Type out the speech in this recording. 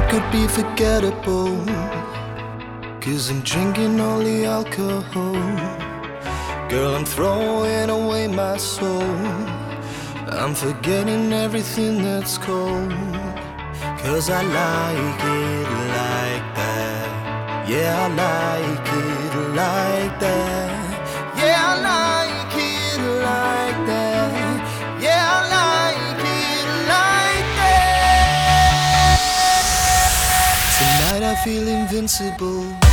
could be forgettable, 'cause I'm drinking all the alcohol. Girl, I'm throwing away my soul. I'm forgetting everything that's cold, 'cause I like it like that. Yeah, I like it like that. Yeah, I like it like that. Yeah, I like it like that. Tonight I feel invincible.